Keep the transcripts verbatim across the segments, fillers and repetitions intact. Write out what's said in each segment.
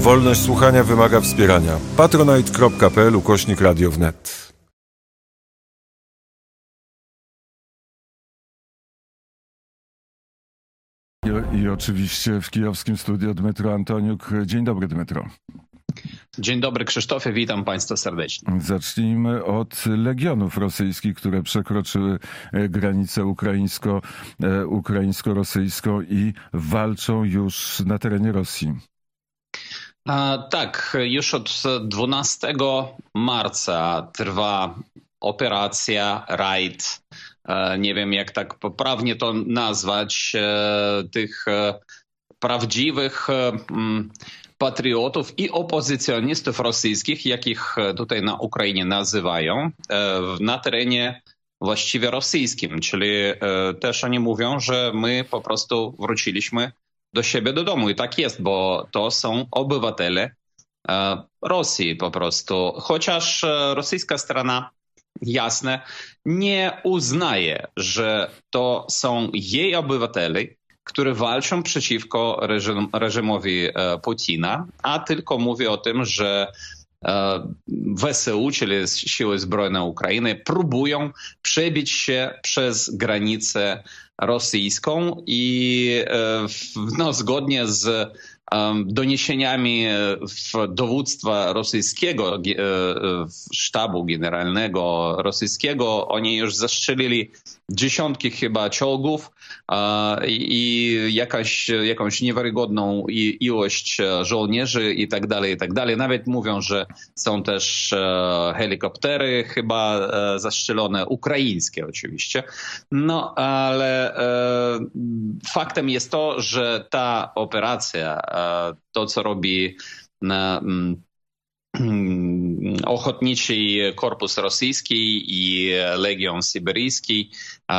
Wolność słuchania wymaga wspierania. patronite kropka p l ukośnik radio wnet. I, I oczywiście w kijowskim studiu Dmytro Antoniuk. Dzień dobry, Dmytro. Dzień dobry, Krzysztofie, witam Państwa serdecznie. Zacznijmy od legionów rosyjskich, które przekroczyły granicę ukraińsko, ukraińsko-rosyjską i walczą już na terenie Rosji. A, tak, już od dwunastego marca trwa operacja Raid. Nie wiem, jak tak poprawnie to nazwać, tych prawdziwych patriotów i opozycjonistów rosyjskich, jakich tutaj na Ukrainie nazywają, na terenie właściwie rosyjskim. Czyli też oni mówią, że my po prostu wróciliśmy do siebie, do domu. I tak jest, bo to są obywatele Rosji po prostu. Chociaż rosyjska strona jasne nie uznaje, że to są jej obywatele, które walczą przeciwko reżim, reżimowi Putina, a tylko mówi o tym, że W S U, czyli Siły Zbrojne Ukrainy, próbują przebić się przez granicę rosyjską i no, zgodnie z doniesieniami dowództwa rosyjskiego, sztabu generalnego rosyjskiego, oni już zastrzelili dziesiątki chyba czołgów i jakaś, jakąś niewiarygodną ilość żołnierzy i tak dalej, i tak dalej. Nawet mówią, że są też helikoptery chyba zastrzelone, ukraińskie oczywiście. No ale faktem jest to, że ta operacja, to co robi Ochotniczy Korpus Rosyjski i Legion Syberyjski,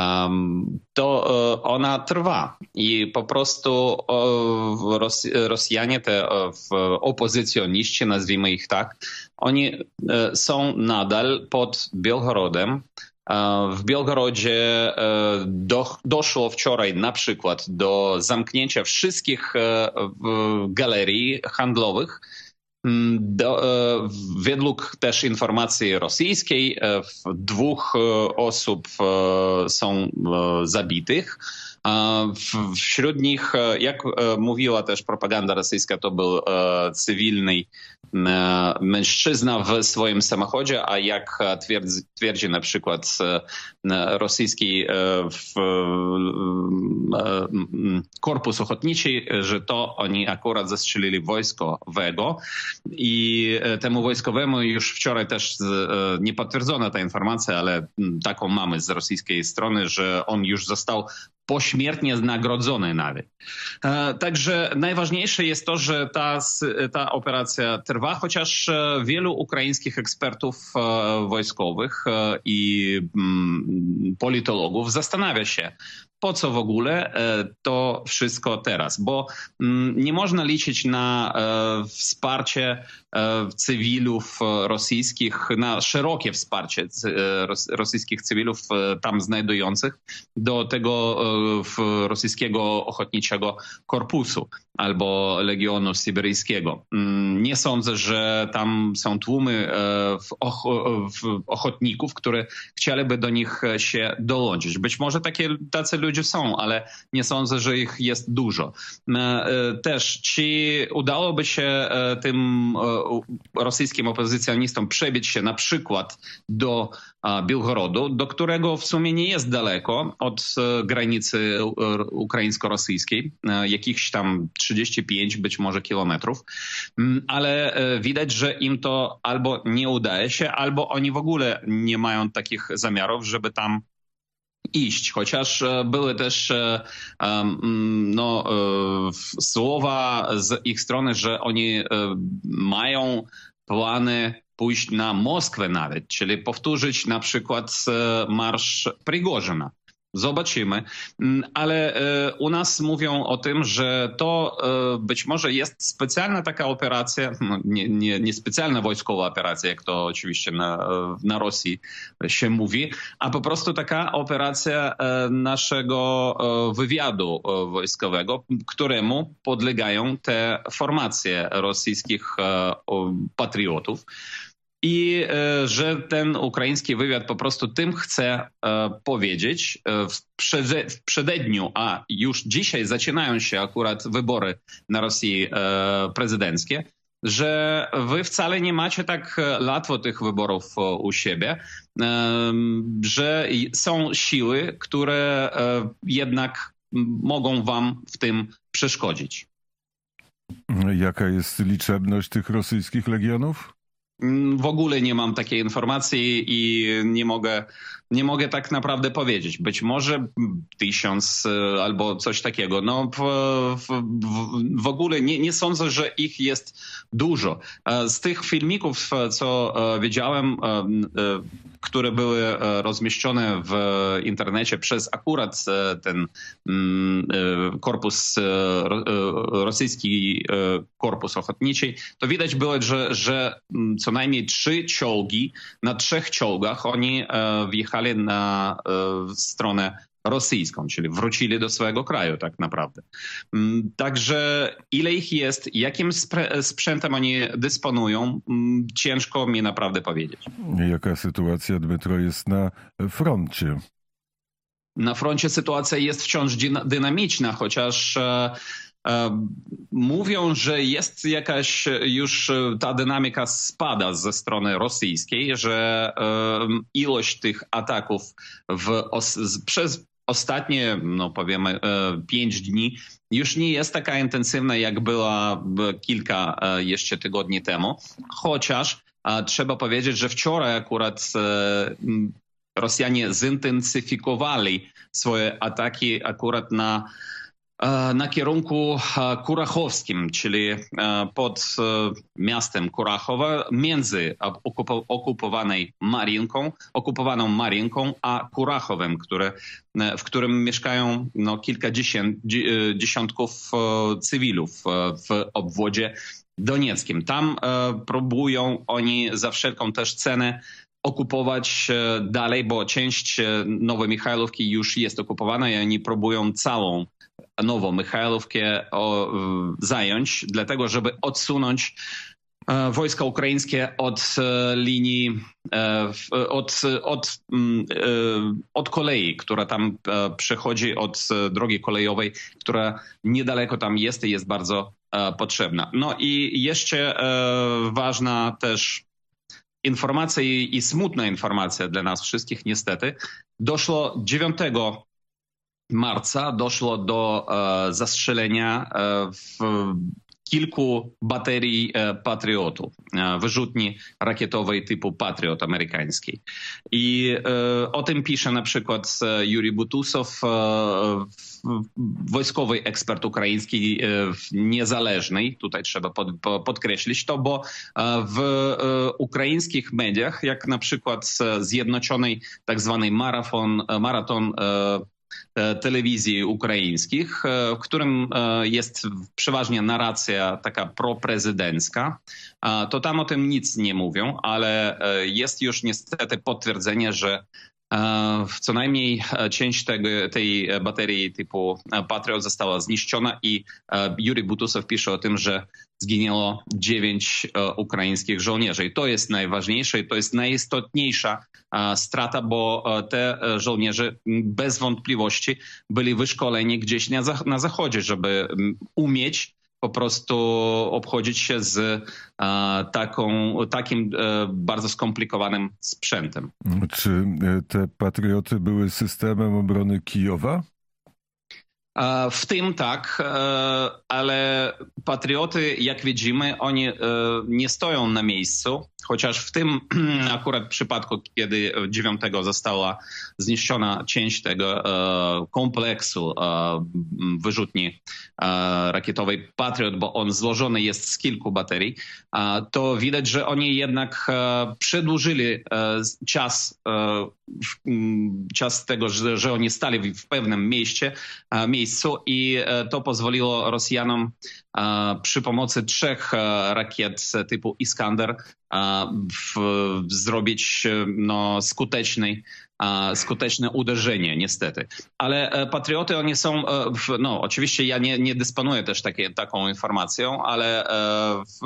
to ona trwa i po prostu Rosjanie, te opozycjoniści, nazwijmy ich tak, oni są nadal pod Białgorodem. W Białgorodzie do, doszło wczoraj na przykład do zamknięcia wszystkich galerii handlowych. Do, według też informacji rosyjskiej dwóch osób są zabitych. Wśród nich, jak mówiła też propaganda rosyjska, to był cywilny mężczyzna w swoim samochodzie, a jak twierdzi, twierdzi na przykład rosyjski korpus ochotniczy, że to oni akurat zastrzelili wojskowego i temu wojskowemu już wczoraj też nie potwierdzono ta informacja, ale taką mamy z rosyjskiej strony, że on już został pośmiertnie nagrodzony nawet. Także najważniejsze jest to, że ta, ta operacja trwa, chociaż wielu ukraińskich ekspertów wojskowych i politologów zastanawia się, po co w ogóle to wszystko teraz, bo nie można liczyć na wsparcie cywilów rosyjskich, na szerokie wsparcie rosyjskich cywilów tam znajdujących do tego rosyjskiego ochotniczego korpusu albo Legionu Syberyjskiego. Nie sądzę, że tam są tłumy ochotników, które chcieliby do nich się dołączyć. Być może takie, tacy ludzie są, ale nie sądzę, że ich jest dużo. Też, czy udałoby się tym rosyjskim opozycjonistom przebić się na przykład do Białgorodu, do którego w sumie nie jest daleko od granicy ukraińsko-rosyjskiej, jakichś tam trzydzieści pięć być może kilometrów, ale widać, że im to albo nie udaje się, albo oni w ogóle nie mają takich zamiarów, żeby tam iść, chociaż były też no, słowa z ich strony, że oni mają plany pójść na Moskwę nawet, czyli powtórzyć na przykład marsz Prigorzyna. Zobaczymy, ale u nas mówią o tym, że to być może jest specjalna taka operacja, no nie, nie, nie specjalna wojskowa operacja, jak to oczywiście na, na Rosji się mówi, a po prostu taka operacja naszego wywiadu wojskowego, któremu podlegają te formacje rosyjskich patriotów. I że ten ukraiński wywiad po prostu tym chce powiedzieć w, przede, w przededniu, a już dzisiaj zaczynają się akurat wybory na Rosji prezydenckie, że wy wcale nie macie tak łatwo tych wyborów u siebie, że są siły, które jednak mogą wam w tym przeszkodzić. Jaka jest liczebność tych rosyjskich legionów? W ogóle nie mam takiej informacji i nie mogę, nie mogę tak naprawdę powiedzieć. Być może tysiąc albo coś takiego. No w, w, w ogóle nie, nie sądzę, że ich jest dużo. Z tych filmików, co widziałem, które były rozmieszczone w internecie przez akurat ten korpus, rosyjski korpus ochotniczy, to widać było, że, że co najmniej trzy czołgi, na trzech czołgach oni wjechali na stronę rosyjską, czyli wrócili do swojego kraju tak naprawdę. Także ile ich jest, jakim sprzętem oni dysponują, ciężko mi naprawdę powiedzieć. Jaka sytuacja, Dmytro, jest na froncie? Na froncie sytuacja jest wciąż dynamiczna, chociaż mówią, że jest jakaś już ta dynamika spada ze strony rosyjskiej, że ilość tych ataków w, przez ostatnie, no powiemy, pięć dni już nie jest taka intensywna, jak była kilka jeszcze tygodni temu. Chociaż trzeba powiedzieć, że wczoraj akurat Rosjanie zintensyfikowali swoje ataki akurat na na kierunku kurachowskim, czyli pod miastem Kurachowa, między okupowanej Marinką, okupowaną Marinką, a Kurachowem, które, w którym mieszkają no, kilkadziesiąt dziesiątków cywilów w obwodzie donieckim. Tam próbują oni za wszelką też cenę okupować dalej, bo część Nowej Michajlówki już jest okupowana i oni próbują całą Nową Michajlówkę o, zająć, dlatego żeby odsunąć e, wojska ukraińskie od e, linii, e, od, od, e, od kolei, która tam e, przechodzi od e, drogi kolejowej, która niedaleko tam jest i jest bardzo e, potrzebna. No i jeszcze e, ważna też informacja i, i smutna informacja dla nas wszystkich niestety. Doszło dziewiątego marca doszło do e, zastrzelenia e, w kilku baterii e, Patriotu, e, wyrzutni rakietowej typu Patriot amerykańskiej. I e, o tym pisze na przykład Jurij Butusow, e, wojskowy ekspert ukraiński, e, niezależny. Tutaj trzeba pod, podkreślić to, bo e, w e, ukraińskich mediach, jak na przykład Zjednoczonej tak zwanej maraton, maraton e, telewizji ukraińskich, w którym jest przeważnie narracja taka proprezydencka, to tam o tym nic nie mówią, ale jest już niestety potwierdzenie, że co najmniej część tego, tej baterii typu Patriot została zniszczona i Jurij Butusow pisze o tym, że zginęło dziewięć ukraińskich żołnierzy. I to jest najważniejsze i to jest najistotniejsza strata, bo te żołnierze bez wątpliwości byli wyszkoleni gdzieś na, zach- na zachodzie, żeby umieć po prostu obchodzić się z taką, takim bardzo skomplikowanym sprzętem. Czy te Patrioty były systemem obrony Kijowa? W tym tak, ale patrioty, jak widzimy, oni nie stoją na miejscu, chociaż w tym akurat przypadku, kiedy dziewiątego została zniszczona część tego kompleksu wyrzutni rakietowej Patriot, bo on złożony jest z kilku baterii, to widać, że oni jednak przedłużyli czas, czas tego, że, że oni stali w pewnym mieście, miejscu i to pozwoliło Rosjanom przy pomocy trzech rakiet typu Iskander w, zrobić no, skuteczny, skuteczne uderzenie, niestety. Ale patrioty, oni są, no oczywiście ja nie, nie dysponuję też takie, taką informacją, ale w,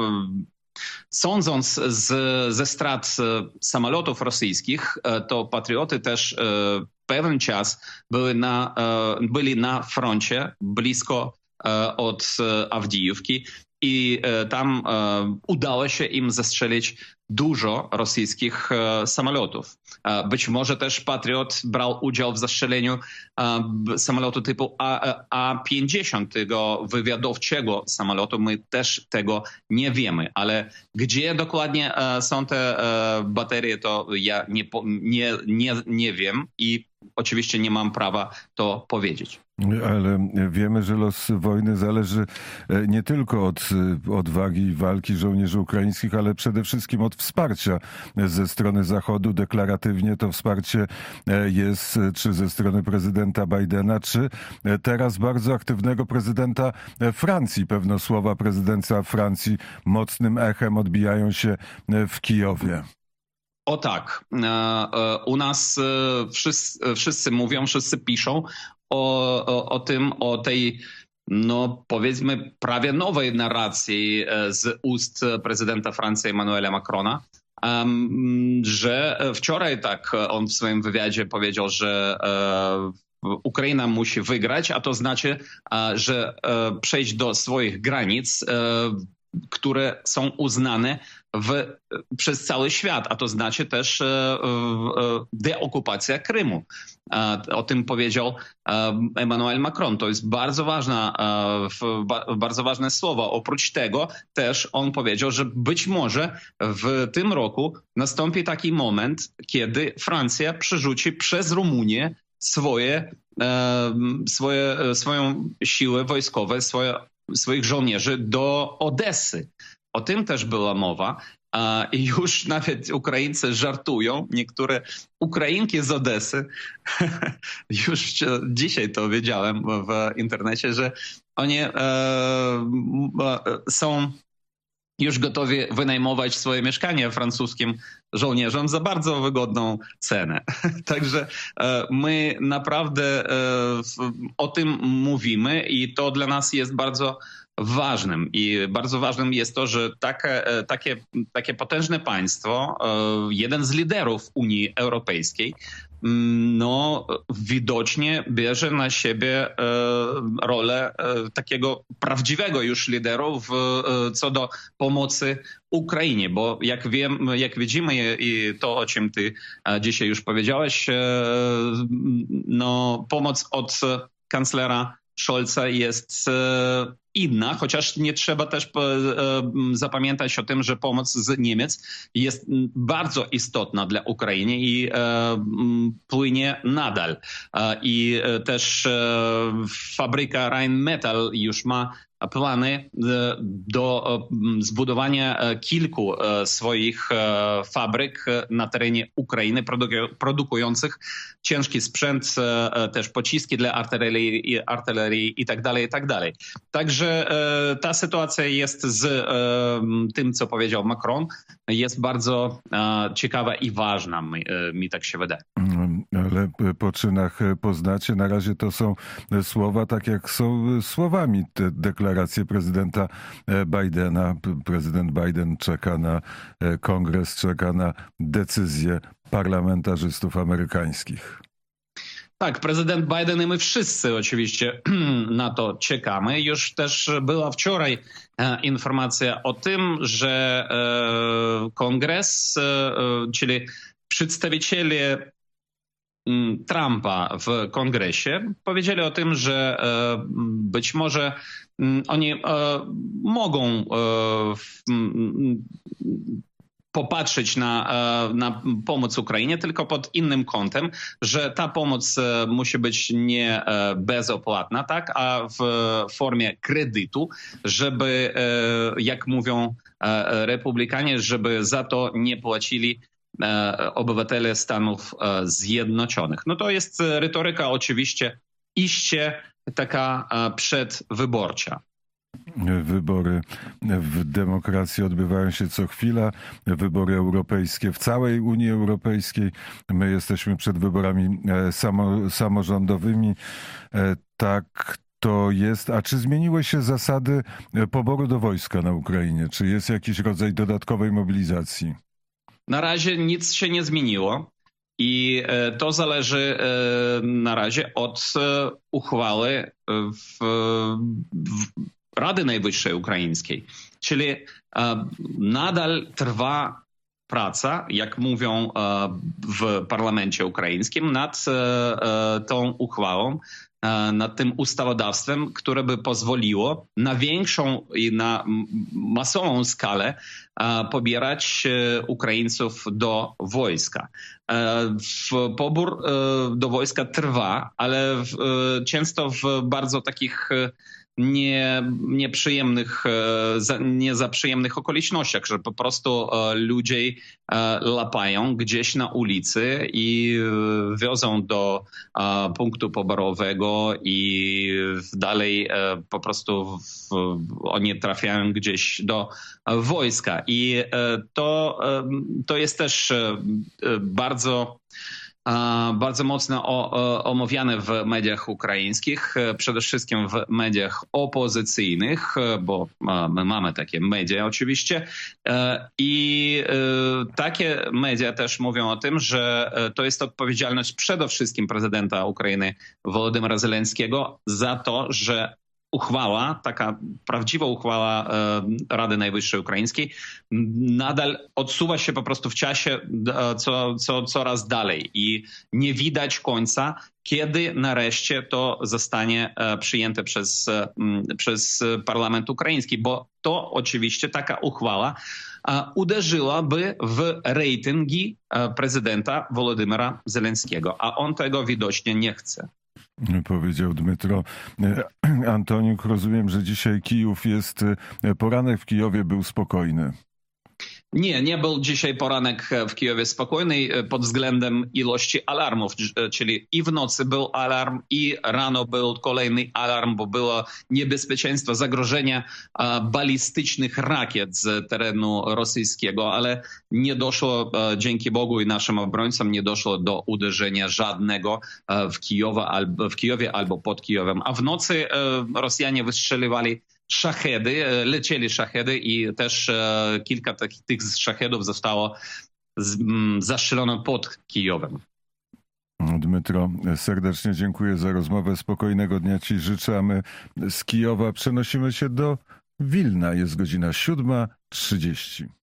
sądząc z, ze strat samolotów rosyjskich, to patrioty też pewien czas były na, byli na froncie blisko od Awdijówki i tam udało się im zestrzelić dużo rosyjskich samolotów. Być może też Patriot brał udział w zestrzeleniu samolotu typu A pięćdziesiąt, tego wywiadowczego samolotu. My też tego nie wiemy, ale gdzie dokładnie są te baterie, to ja nie, nie, nie, nie wiem i oczywiście nie mam prawa to powiedzieć. Ale wiemy, że los wojny zależy nie tylko od odwagi i walki żołnierzy ukraińskich, ale przede wszystkim od wsparcia ze strony Zachodu. Deklaratywnie to wsparcie jest czy ze strony prezydenta Bidena, czy teraz bardzo aktywnego prezydenta Francji. Pewno słowa prezydenta Francji mocnym echem odbijają się w Kijowie. O tak. U nas wszyscy, wszyscy mówią, wszyscy piszą o, o, o tym, o tej, no powiedzmy, prawie nowej narracji z ust prezydenta Francji Emmanuela Macrona, um, że wczoraj tak on w swoim wywiadzie powiedział, że um, Ukraina musi wygrać, a to znaczy, że um, przejść do swoich granic, um, które są uznane w, przez cały świat, a to znaczy też e, e, deokupacja Krymu. E, o tym powiedział e, Emmanuel Macron. To jest bardzo, ważna, e, w, ba, bardzo ważne słowo. Oprócz tego też on powiedział, że być może w tym roku nastąpi taki moment, kiedy Francja przerzuci przez Rumunię swoje, e, swoje, swoją siłę wojskowe, swoje swoich żołnierzy do Odessy. O tym też była mowa. I już nawet Ukraińcy żartują, niektóre Ukrainki z Odessy, już dzisiaj to wiedziałem w internecie, że oni e, są już gotowi wynajmować swoje mieszkanie francuskim żołnierzom za bardzo wygodną cenę. Także e, my naprawdę e, o tym mówimy i to dla nas jest bardzo ważnym. I bardzo ważnym jest to, że takie, takie, takie potężne państwo, e, jeden z liderów Unii Europejskiej, no widocznie bierze na siebie e, rolę e, takiego prawdziwego już lideru w, e, co do pomocy Ukrainie, bo jak wiem, jak widzimy i to, o czym ty dzisiaj już powiedziałeś, e, no pomoc od kanclera Scholza jest e, inna, chociaż nie trzeba też zapamiętać o tym, że pomoc z Niemiec jest bardzo istotna dla Ukrainy i płynie nadal. I też fabryka Rheinmetall już ma plany do zbudowania kilku swoich fabryk na terenie Ukrainy, produkujących ciężki sprzęt, też pociski dla artylerii, artylerii i tak dalej, i tak dalej. Także ta sytuacja jest z tym, co powiedział Macron, jest bardzo ciekawa i ważna, mi, mi tak się wydaje. Ale po czynach poznacie. Na razie to są słowa tak, jak są słowami te deklaracje prezydenta Bidena. Prezydent Biden czeka na kongres, czeka na decyzję parlamentarzystów amerykańskich. Tak, prezydent Biden i my wszyscy oczywiście na to czekamy. Już też była wczoraj informacja o tym, że kongres, czyli przedstawiciele Trumpa w kongresie. Powiedzieli o tym, że być może oni mogą popatrzeć na, na pomoc Ukrainie tylko pod innym kątem, że ta pomoc musi być nie bezopłatna, tak, a w formie kredytu, żeby, jak mówią republikanie, żeby za to nie płacili obywatele Stanów Zjednoczonych. No to jest retoryka oczywiście iście taka przedwyborcza. Wybory w demokracji odbywają się co chwila. Wybory europejskie w całej Unii Europejskiej. My jesteśmy przed wyborami samo, samorządowymi. Tak to jest. A czy zmieniły się zasady poboru do wojska na Ukrainie? Czy jest jakiś rodzaj dodatkowej mobilizacji? Na razie nic się nie zmieniło i to zależy na razie od uchwały w, w Rady Najwyższej Ukraińskiej. Czyli nadal trwa praca, jak mówią w parlamencie ukraińskim, nad tą uchwałą, nad tym ustawodawstwem, które by pozwoliło na większą i na masową skalę pobierać Ukraińców do wojska. Pobór do wojska trwa, ale często w bardzo takich nie, nieprzyjemnych, nie za przyjemnych okolicznościach, że po prostu ludzie lapają gdzieś na ulicy i wiozą do punktu poborowego i dalej po prostu w, oni trafiają gdzieś do wojska. I to, to jest też bardzo bardzo mocno omawiane w mediach ukraińskich, przede wszystkim w mediach opozycyjnych, bo my mamy takie media oczywiście. I takie media też mówią o tym, że to jest odpowiedzialność przede wszystkim prezydenta Ukrainy Wołodymyra Zełenskiego za to, że uchwała, taka prawdziwa uchwała Rady Najwyższej Ukraińskiej nadal odsuwa się po prostu w czasie co, co, coraz dalej i nie widać końca, kiedy nareszcie to zostanie przyjęte przez, przez parlament ukraiński, bo to oczywiście taka uchwała uderzyłaby w rejtingi prezydenta Wołodymyra Zełenskiego, a on tego widocznie nie chce. Powiedział Dmytro Antoniuk. Rozumiem, że dzisiaj Kijów jest, poranek w Kijowie był spokojny. Nie, nie był dzisiaj poranek w Kijowie spokojny pod względem ilości alarmów, czyli i w nocy był alarm, i rano był kolejny alarm, bo było niebezpieczeństwo zagrożenia balistycznych rakiet z terenu rosyjskiego, ale nie doszło, dzięki Bogu i naszym obrońcom, nie doszło do uderzenia żadnego w, Kijowa, albo, w Kijowie albo pod Kijowem. A w nocy Rosjanie wystrzeliwali szachedy, lecieli szachedy i też e, kilka takich tych szachedów zostało z, m, zastrzelone pod Kijowem. Dmytro, serdecznie dziękuję za rozmowę. Spokojnego dnia ci życzę, a my z Kijowa przenosimy się do Wilna. Jest godzina siódma trzydzieści.